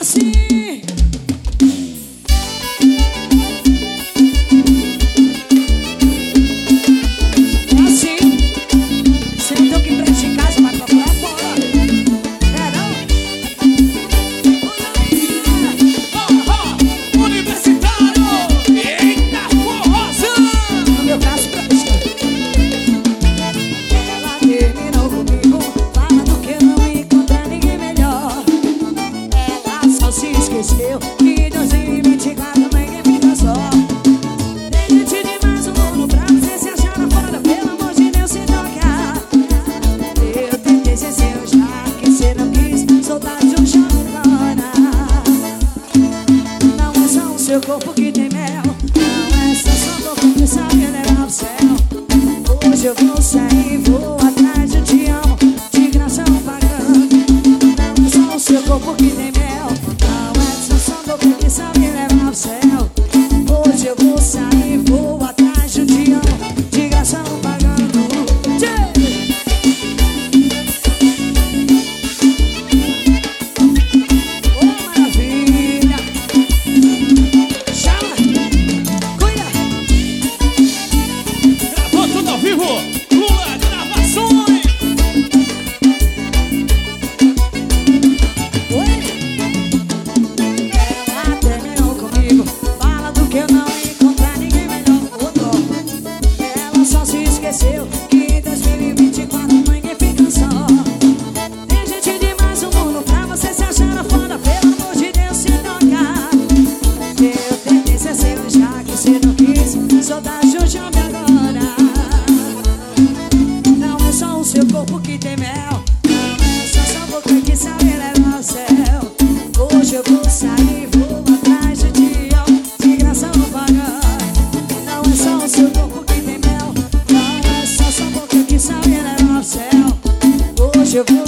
Seu corpo que tem mel, não é só sua boca que sabe levar pro céu. Hoje eu vou sair, vou atrás, eu te amo, de graça ou pagando. Não é só o seu corpo que tem mel, não é só sua boca que sabe levar pro céu. Hoje eu vou sair, vou atrás, eu te amo, de graça ou pagando. Esqueceu que em 2024 ninguém fica só. Tem gente demais no mundo pra você se achar foda. Pelo amor de Deus, se toca. Eu tentei ser seu, já que você não quis. Sou da Jujube agora. Não é só o seu corpo que tem mel, não é só sua boca que sabe levar ao céu. Hoje eu vou sair, vou atrás de ti, de graça ou pagando. Não é só o seu corpo que tem mel, sabe levar ao céu. Hoje eu vou